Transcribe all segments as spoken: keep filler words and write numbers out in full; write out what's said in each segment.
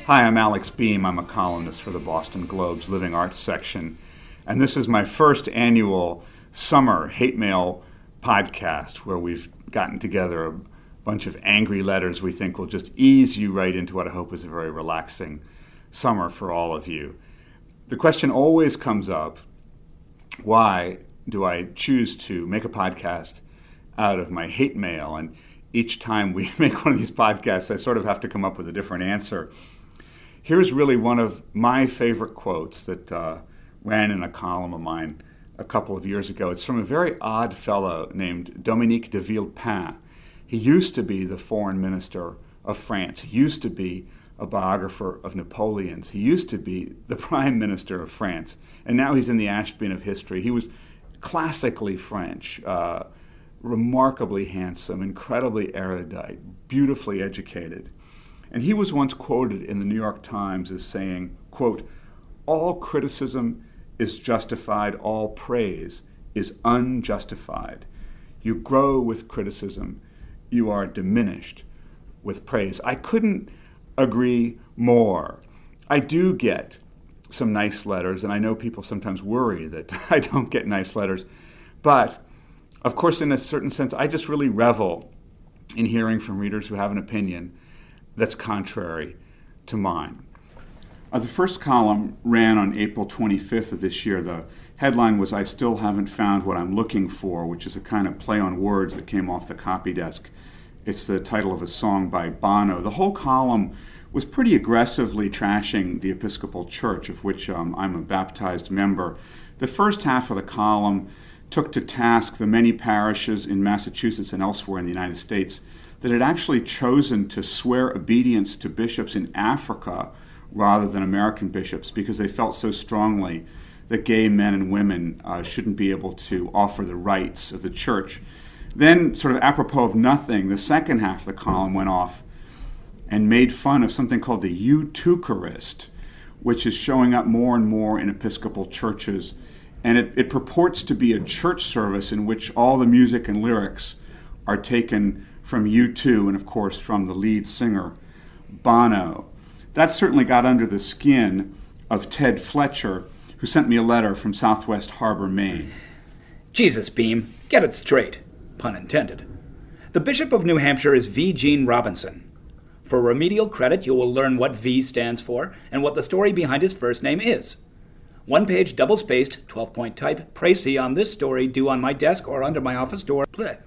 Hi, I'm Alex Beam. I'm a columnist for the Boston Globe's Living Arts section, and this is my first annual summer hate mail podcast where we've gotten together a bunch of angry letters we think will just ease you right into what I hope is a very relaxing summer for all of you. The question always comes up, why do I choose to make a podcast out of my hate mail? And each time we make one of these podcasts, I sort of have to come up with a different answer. Here's really one of my favorite quotes that uh, ran in a column of mine a couple of years ago. It's from a very odd fellow named Dominique de Villepin. He used to be the foreign minister of France. He used to be a biographer of Napoleon's. He used to be the prime minister of France. And now he's in the Ashbin of history. He was classically French, uh, remarkably handsome, incredibly erudite, beautifully educated. And he was once quoted in the New York Times as saying, quote, "All criticism is justified, all praise is unjustified. You grow with criticism, you are diminished with praise." I couldn't agree more. I do get some nice letters, and I know people sometimes worry that I don't get nice letters. But, of course, in a certain sense, I just really revel in hearing from readers who have an opinion that's contrary to mine. Uh, the first column ran on April twenty-fifth of this year. The headline was, "I Still Haven't Found What I'm Looking For," which is a kind of play on words that came off the copy desk. It's the title of a song by Bono. The whole column was pretty aggressively trashing the Episcopal Church, of which um, I'm a baptized member. The first half of the column took to task the many parishes in Massachusetts and elsewhere in the United States that had actually chosen to swear obedience to bishops in Africa rather than American bishops because they felt so strongly that gay men and women uh, shouldn't be able to offer the rites of the church. Then, sort of apropos of nothing, the second half of the column went off and made fun of something called the Eucharist, which is showing up more and more in Episcopal churches. And it, it purports to be a church service in which all the music and lyrics are taken from U two and, of course, from the lead singer, Bono. That certainly got under the skin of Ted Fletcher, who sent me a letter from Southwest Harbor, Maine. Jesus, Beam, get it straight. Pun intended. The Bishop of New Hampshire is V. Gene Robinson. For remedial credit, you will learn what V stands for and what the story behind his first name is. One-page, double-spaced, twelve-point type, précis on this story due on my desk or under my office door. Blech.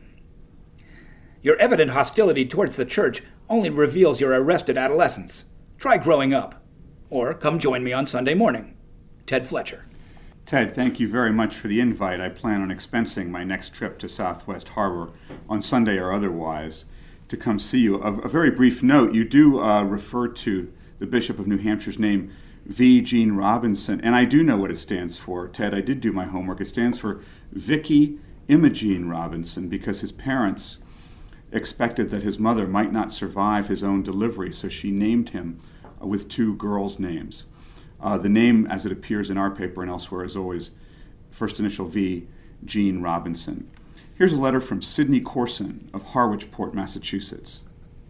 Your evident hostility towards the church only reveals your arrested adolescence. Try growing up. Or come join me on Sunday morning. Ted Fletcher. Ted, thank you very much for the invite. I plan on expensing my next trip to Southwest Harbor on Sunday or otherwise to come see you. A, a very brief note, you do uh, refer to the Bishop of New Hampshire's name, V. Gene Robinson, and I do know what it stands for, Ted. I did do my homework. It stands for Vicky Imogene Robinson because his parents expected that his mother might not survive his own delivery, so she named him uh, with two girls' names. Uh, the name, as it appears in our paper and elsewhere, is always first initial V, Gene Robinson. Here's a letter from Sidney Corson of Harwichport, Massachusetts.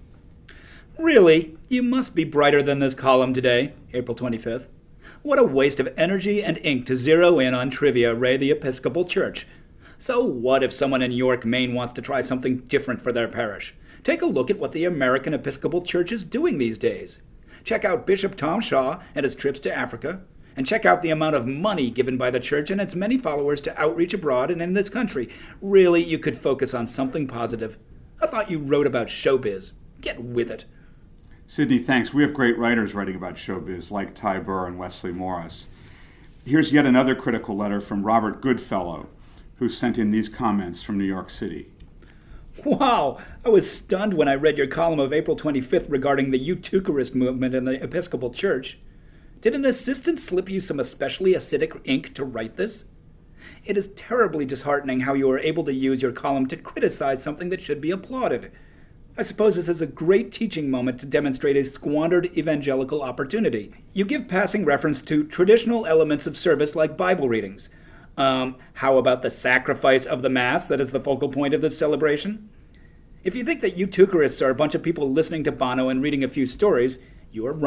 Really? You must be brighter than this column today, April twenty-fifth. What a waste of energy and ink to zero in on trivia re the Episcopal Church. So what if someone in York, Maine wants to try something different for their parish? Take a look at what the American Episcopal Church is doing these days. Check out Bishop Tom Shaw and his trips to Africa, and check out the amount of money given by the church and its many followers to outreach abroad and in this country. Really, you could focus on something positive. I thought you wrote about showbiz. Get with it. Sidney, thanks. We have great writers writing about showbiz, like Ty Burr and Wesley Morris. Here's yet another critical letter from Robert Goodfellow, who sent in these comments from New York City. Wow! I was stunned when I read your column of April twenty-fifth regarding the Eucharist movement in the Episcopal Church. Did an assistant slip you some especially acidic ink to write this? It is terribly disheartening how you are able to use your column to criticize something that should be applauded. I suppose this is a great teaching moment to demonstrate a squandered evangelical opportunity. You give passing reference to traditional elements of service like Bible readings. Um, how about the sacrifice of the Mass that is the focal point of this celebration? If you think that Eucharists are a bunch of people listening to Bono and reading a few stories, you are wrong.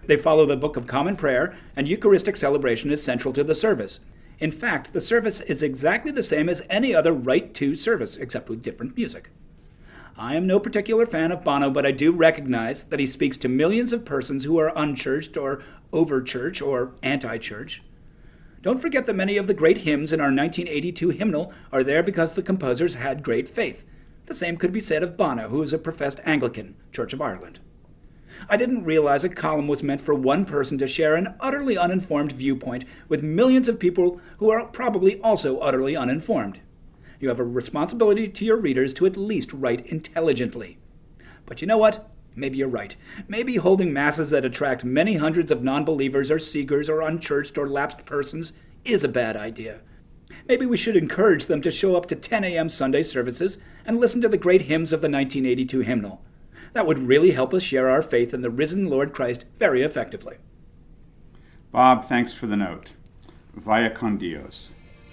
They follow the Book of Common Prayer, and Eucharistic celebration is central to the service. In fact, the service is exactly the same as any other Rite two service, except with different music. I am no particular fan of Bono, but I do recognize that he speaks to millions of persons who are unchurched or over-church or anti-church. Don't forget that many of the great hymns in our nineteen eighty-two hymnal are there because the composers had great faith. The same could be said of Bono, who is a professed Anglican, Church of Ireland. I didn't realize a column was meant for one person to share an utterly uninformed viewpoint with millions of people who are probably also utterly uninformed. You have a responsibility to your readers to at least write intelligently. But you know what? Maybe you're right. Maybe holding masses that attract many hundreds of non-believers or seekers or unchurched or lapsed persons is a bad idea. Maybe we should encourage them to show up to ten a.m. Sunday services and listen to the great hymns of the nineteen eighty-two hymnal. That would really help us share our faith in the risen Lord Christ very effectively. Bob, thanks for the note. Vaya con Dios.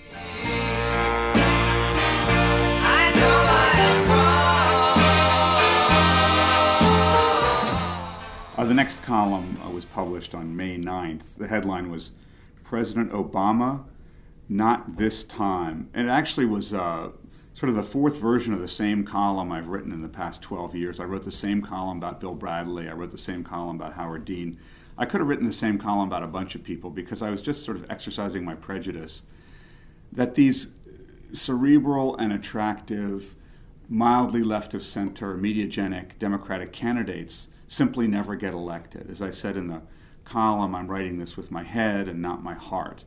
Uh, the next column uh, was published on May ninth. The headline was President Obama, Not This Time. And it actually was uh, sort of the fourth version of the same column I've written in the past twelve years. I wrote the same column about Bill Bradley. I wrote the same column about Howard Dean. I could have written the same column about a bunch of people because I was just sort of exercising my prejudice that these cerebral and attractive, mildly left of center, mediagenic Democratic candidates simply never get elected. As I said in the column, I'm writing this with my head and not my heart.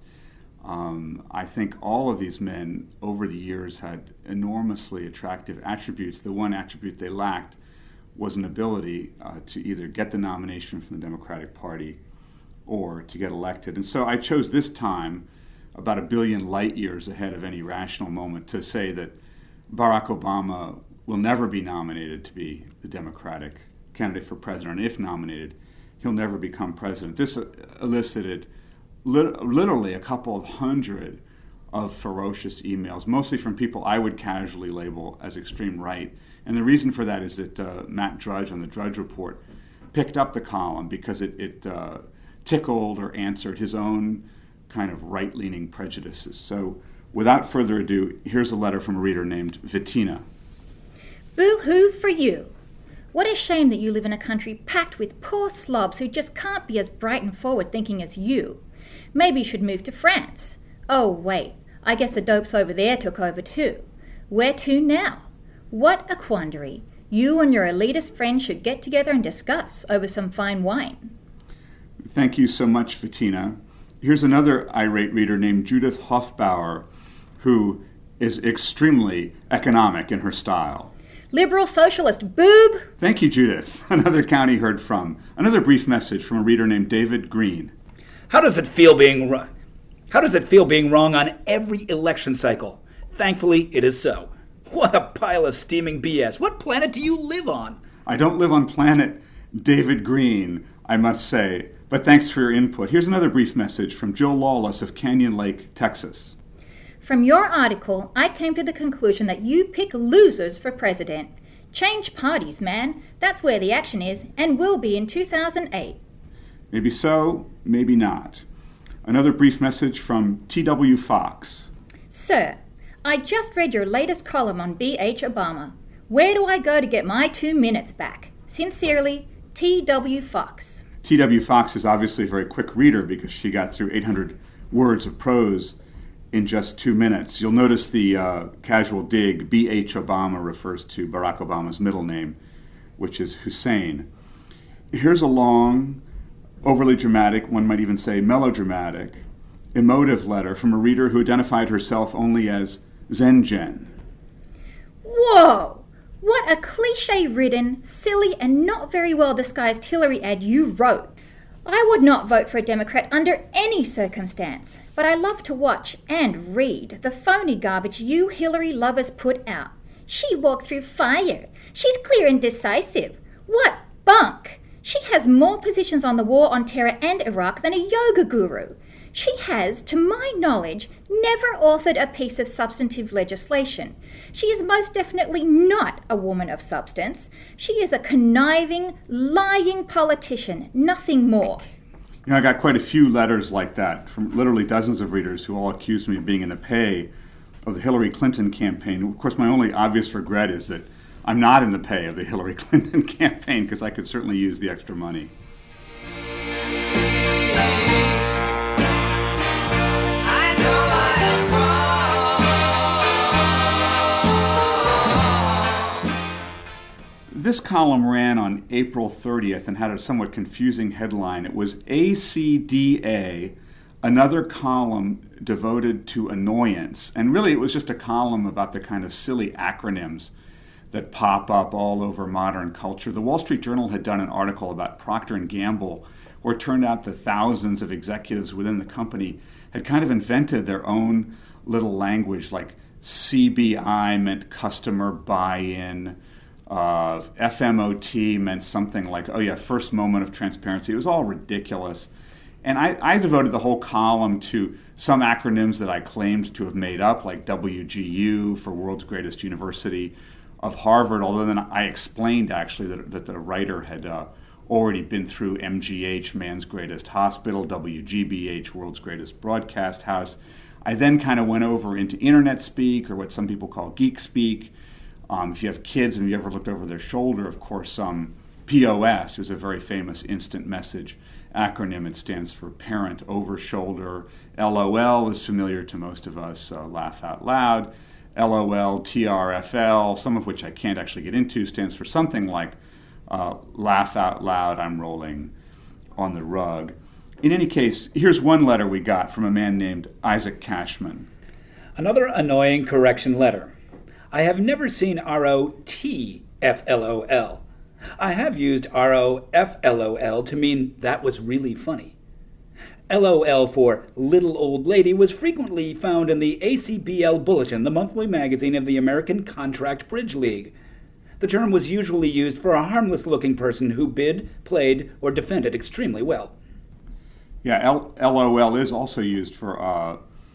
Um, I think all of these men over the years had enormously attractive attributes. The one attribute they lacked was an ability uh, to either get the nomination from the Democratic Party or to get elected. And so I chose this time, about a billion light years ahead of any rational moment, to say that Barack Obama will never be nominated to be the Democratic candidate for president. And if nominated, he'll never become president. This elicited lit- literally a couple of hundred of ferocious emails, mostly from people I would casually label as extreme right. And the reason for that is that uh, Matt Drudge on the Drudge Report picked up the column because it, it uh, tickled or answered his own kind of right-leaning prejudices. So without further ado, here's a letter from a reader named Vitina. Boo-hoo for you. What a shame that you live in a country packed with poor slobs who just can't be as bright and forward-thinking as you. Maybe you should move to France. Oh, wait, I guess the dopes over there took over too. Where to now? What a quandary. You and your elitist friends should get together and discuss over some fine wine. Thank you so much, Vitina. Here's another irate reader named Judith Hofbauer, who is extremely economic in her style. Liberal socialist boob! Thank you, Judith. Another county heard from. Another brief message from a reader named David Green. How does it feel being wrong? How does it feel being wrong on every election cycle? Thankfully, it is so. What a pile of steaming B S. What planet do you live on? I don't live on planet David Green, I must say. But thanks for your input. Here's another brief message from Jill Lawless of Canyon Lake, Texas. From your article, I came to the conclusion that you pick losers for president. Change parties, man. That's where the action is, and will be in two thousand eight. Maybe so, maybe not. Another brief message from T W Fox. Sir, I just read your latest column on B H Obama. Where do I go to get my two minutes back? Sincerely, T W Fox. T W Fox is obviously a very quick reader because she got through eight hundred words of prose in just two minutes. You'll notice the uh, casual dig, B H Obama refers to Barack Obama's middle name, which is Hussein. Here's a long, overly dramatic, one might even say melodramatic, emotive letter from a reader who identified herself only as Zenjen. Whoa! What a cliche-ridden, silly, and not very well-disguised Hillary ad you wrote. I would not vote for a Democrat under any circumstance, but I love to watch and read the phony garbage you Hillary lovers put out. She walked through fire. She's clear and decisive. What bunk! She has more positions on the war on terror and Iraq than a yoga guru. She has, to my knowledge, never authored a piece of substantive legislation. She is most definitely not a woman of substance. She is a conniving, lying politician, nothing more. You know, I got quite a few letters like that from literally dozens of readers who all accused me of being in the pay of the Hillary Clinton campaign. Of course, my only obvious regret is that I'm not in the pay of the Hillary Clinton campaign, because I could certainly use the extra money. This column ran on April thirtieth and had a somewhat confusing headline. It was A C D A, another column devoted to annoyance. And really it was just a column about the kind of silly acronyms that pop up all over modern culture. The Wall Street Journal had done an article about Procter and Gamble, where it turned out that thousands of executives within the company had kind of invented their own little language, like C B I meant customer buy-in, uh, F M O T meant something like, oh yeah, first moment of transparency. It was all ridiculous. And I, I devoted the whole column to some acronyms that I claimed to have made up, like W G U for World's Greatest University of Harvard, although then I explained actually that, that the writer had uh, already been through M G H, Man's Greatest Hospital, W G B H, World's Greatest Broadcast House. I then kind of went over into internet speak, or what some people call geek speak. Um, if you have kids and you ever looked over their shoulder, of course, um, P O S is a very famous instant message acronym. It stands for Parent Over Shoulder. L O L is familiar to most of us, uh, Laugh Out Loud. L O L, T R F L, some of which I can't actually get into, stands for something like uh, Laugh Out Loud, I'm rolling on the rug. In any case, here's one letter we got from a man named Isaac Cashman. Another annoying correction letter. I have never seen R O T F L O L. I have used R O F L O L to mean that was really funny. L O L for Little Old Lady was frequently found in the A C B L Bulletin, the monthly magazine of the American Contract Bridge League. The term was usually used for a harmless-looking person who bid, played, or defended extremely well. Yeah, L- LOL is also used for uh,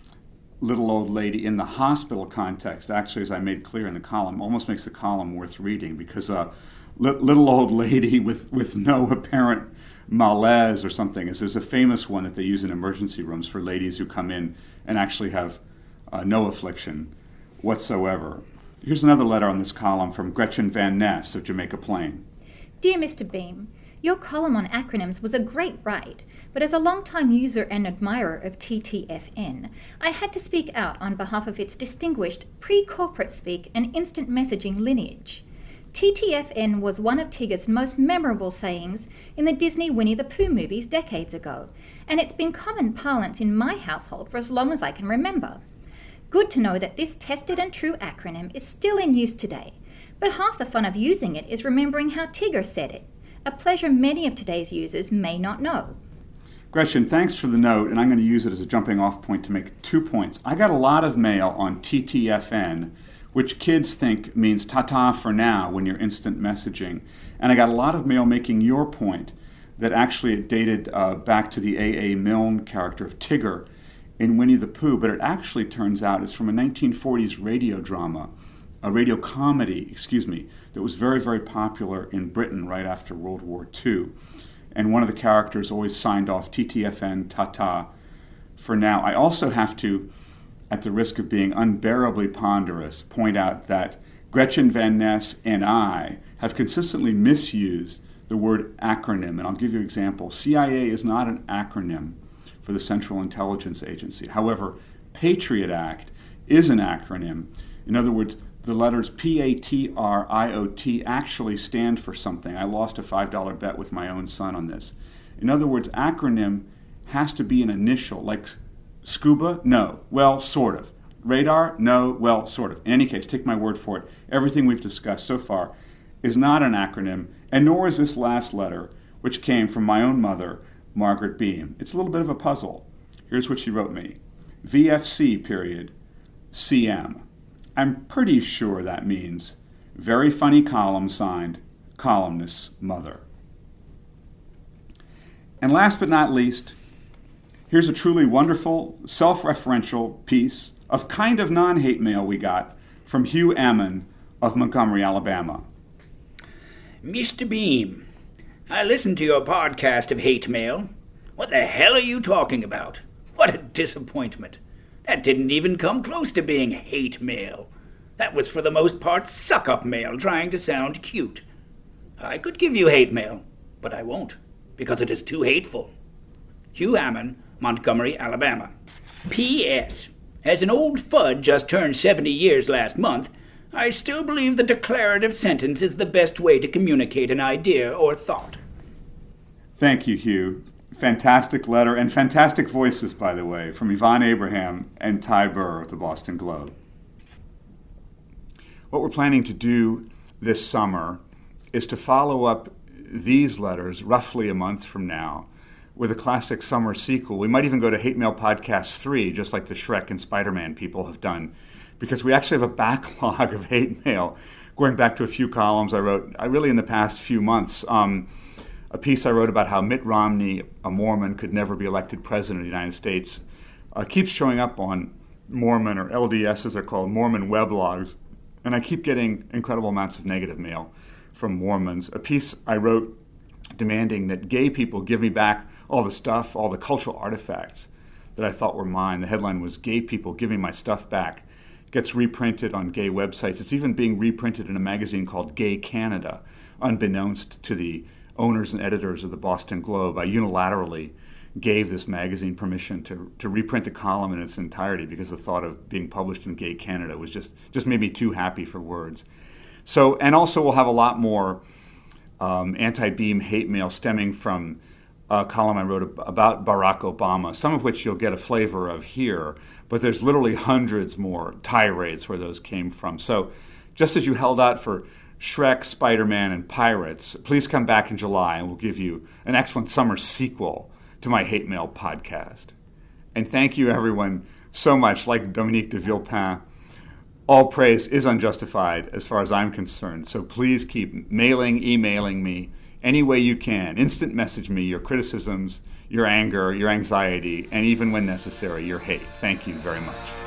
Little Old Lady in the hospital context. Actually, as I made clear in the column, almost makes the column worth reading, because uh, li- Little Old Lady with, with no apparent malaise or something is there's a famous one that they use in emergency rooms for ladies who come in and actually have uh, no affliction whatsoever. Here's another letter on this column from Gretchen Van Ness of Jamaica Plain. Dear Mister Beam, your column on acronyms was a great write, but as a long-time user and admirer of T T F N, I had to speak out on behalf of its distinguished pre-corporate speak and instant messaging lineage. T T F N was one of Tigger's most memorable sayings in the Disney Winnie the Pooh movies decades ago, and it's been common parlance in my household for as long as I can remember. Good to know that this tested and true acronym is still in use today, but half the fun of using it is remembering how Tigger said it, a pleasure many of today's users may not know. Gretchen, thanks for the note, and I'm going to use it as a jumping off point to make two points. I got a lot of mail on T T F N, which kids think means ta-ta for now when you're instant messaging. And I got a lot of mail making your point that actually it dated uh, back to the A A. Milne character of Tigger in Winnie the Pooh, but it actually turns out is from a nineteen forties radio drama, a radio comedy, excuse me, that was very, very popular in Britain right after World War Two. And one of the characters always signed off T T F N, ta-ta for now. I also have to, at the risk of being unbearably ponderous, point out that Gretchen Van Ness and I have consistently misused the word acronym, and I'll give you an example. C I A is not an acronym for the Central Intelligence Agency. However, Patriot Act is an acronym. In other words, the letters P A T R I O T actually stand for something. I lost a five dollar bet with my own son on this. In other words, acronym has to be an initial, like scuba? No. Well, sort of. Radar? No. Well, sort of. In any case, take my word for it. Everything we've discussed so far is not an acronym, and nor is this last letter, which came from my own mother, Margaret Beam. It's a little bit of a puzzle. Here's what she wrote me. V F C, period, C M. I'm pretty sure that means very funny column signed, columnist's mother. And last but not least, Here's a truly wonderful, self-referential piece of kind of non-hate mail we got from Hugh Ammon of Montgomery, Alabama. Mister Beam, I listened to your podcast of hate mail. What the hell are you talking about? What a disappointment. That didn't even come close to being hate mail. That was for the most part suck-up mail trying to sound cute. I could give you hate mail, but I won't, because it is too hateful. Hugh Ammon, Montgomery, Alabama. P S. As an old fud just turned seventy years last month, I still believe the declarative sentence is the best way to communicate an idea or thought. Thank you, Hugh. Fantastic letter, and fantastic voices, by the way, from Yvonne Abraham and Ty Burr of the Boston Globe. What we're planning to do this summer is to follow up these letters roughly a month from now with a classic summer sequel. We might even go to Hate Mail Podcast three, just like the Shrek and Spider-Man people have done, because we actually have a backlog of hate mail going back to a few columns I wrote, I really in the past few months. Um, a piece I wrote about how Mitt Romney, a Mormon, could never be elected president of the United States, uh, keeps showing up on Mormon, or L D S as they're called, Mormon weblogs, and I keep getting incredible amounts of negative mail from Mormons. A piece I wrote demanding that gay people give me back all the stuff, all the cultural artifacts that I thought were mine. The headline was, "Gay People Giving My Stuff Back." It gets reprinted on gay websites. It's even being reprinted in a magazine called Gay Canada, unbeknownst to the owners and editors of the Boston Globe. I unilaterally gave this magazine permission to, to reprint the column in its entirety because the thought of being published in Gay Canada was just, just made me too happy for words. So, and also we'll have a lot more um, anti-Beam hate mail stemming from a column I wrote about Barack Obama, some of which you'll get a flavor of here, but there's literally hundreds more tirades where those came from. So just as you held out for Shrek, Spider-Man, and Pirates, please come back in July and we'll give you an excellent summer sequel to my Hate Mail podcast. And thank you, everyone, so much. Like Dominique de Villepin, all praise is unjustified as far as I'm concerned. So please keep mailing, emailing me any way you can. Instant message me your criticisms, your anger, your anxiety, and even when necessary, your hate. Thank you very much.